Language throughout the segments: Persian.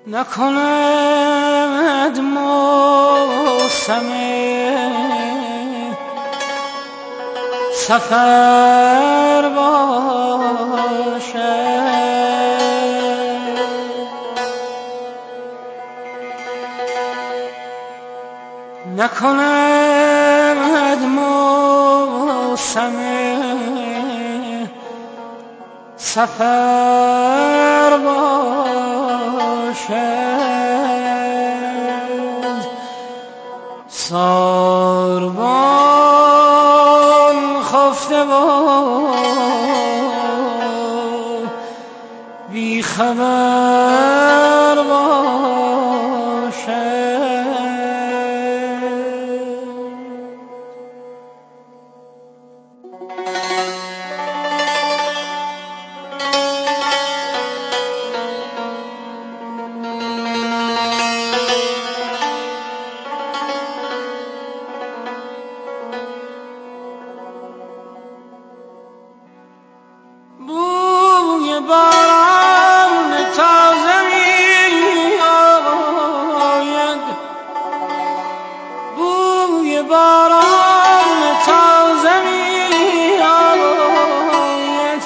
نکند موسم سفر باشد، نکند موسم سفر باشد. ساربان خفته و بی خبر باشد. بوی باران تازه می آید، بوی باران تازه می آید،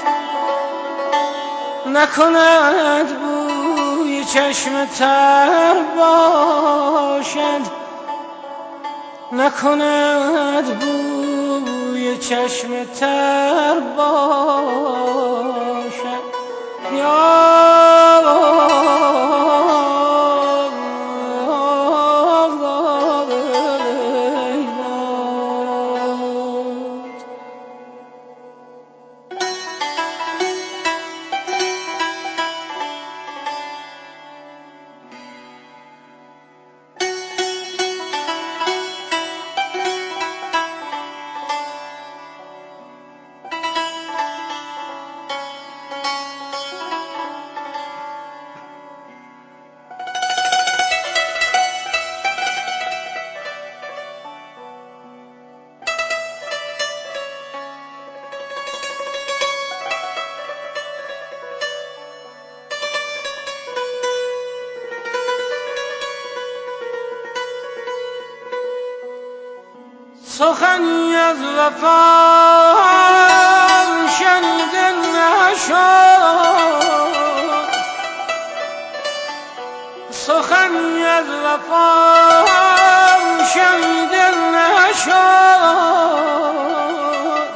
نکند بوی چشم تر باشد، نکند بوی چشم تر باشد. سخنی از وفا شنیده نشد، سخنی از وفا شنیده نشد،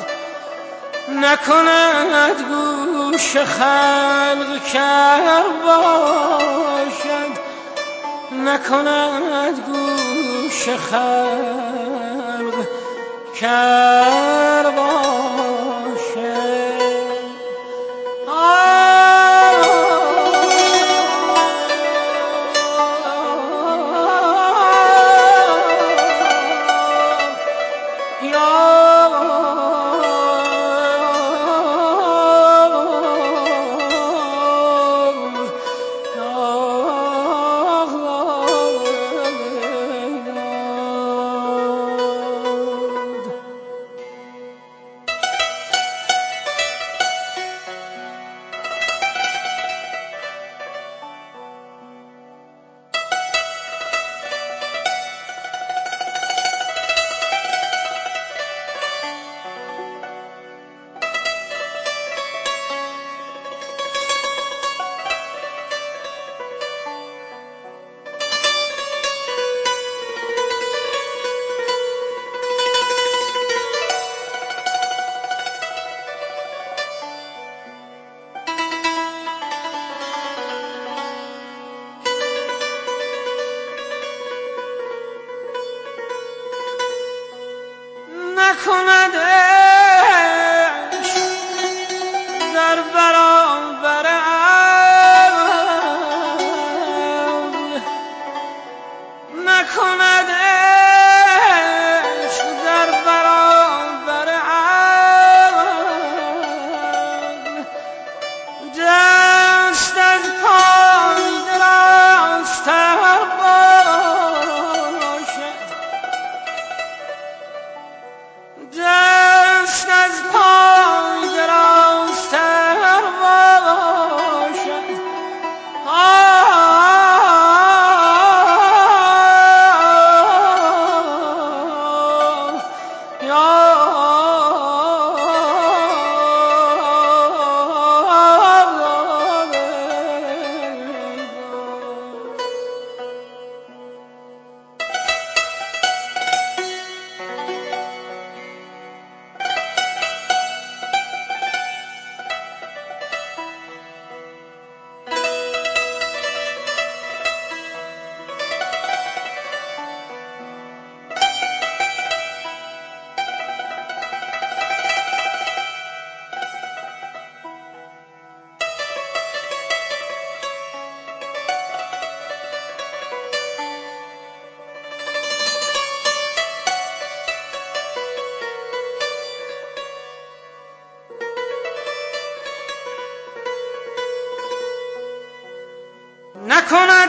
نکند گوش خلق کر باشد، نکند گوش خلق کر باشد. نکند عشق در برابر عقل، نکند عشق در برابر عقل، دست از پای درازتر باشد،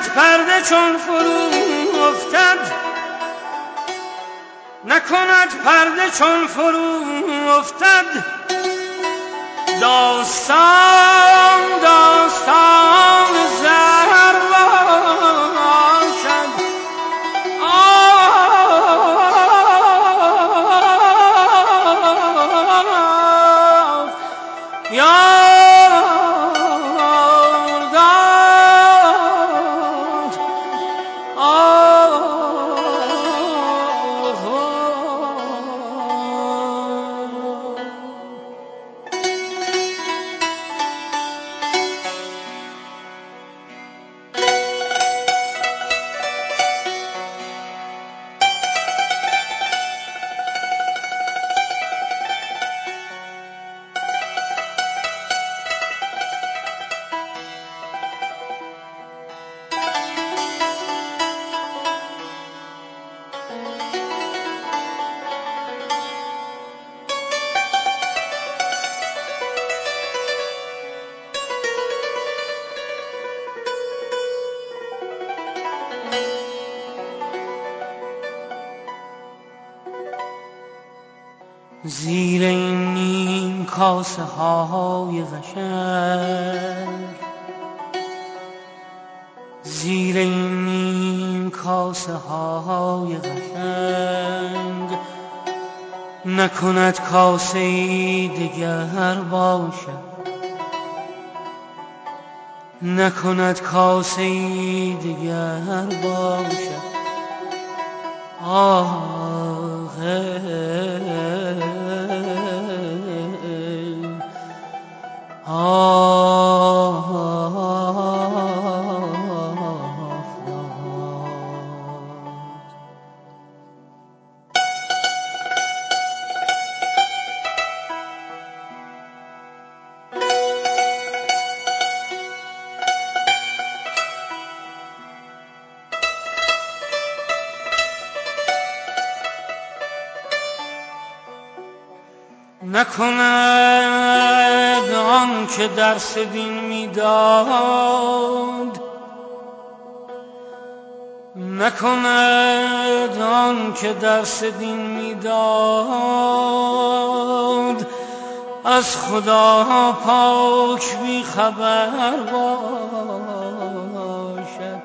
پرده چون فرو افتد، نکند پرده چون فرو افتد، داستان داستان زهر باشد. زیر این نیم کاسه های قشنگ، زیر این نیم کاسه های قشنگ، نکند کاسه ای دگر باشد، نکند کاسه ای دگر باشد. آه نکند آن که درس دین میداد، نکند آن که درس دین میداد، از خدا پاک بی خبر باشد.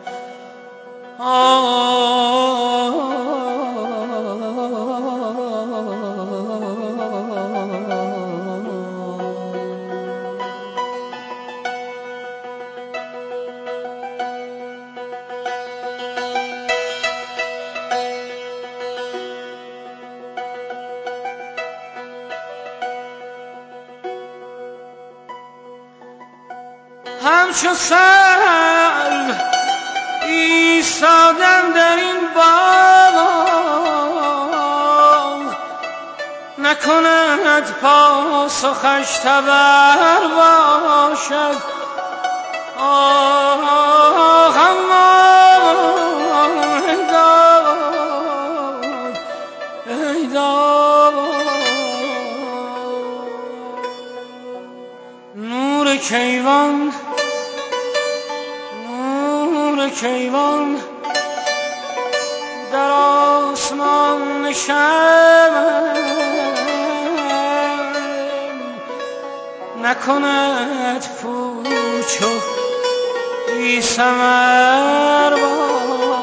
همچو سرو ایستادن در این باغ، نکند پاسخش تبر باشد. اما ای داد ای داد، نور کیوان کیوان در آسمان نشان، نکند پوچ و بی ثمر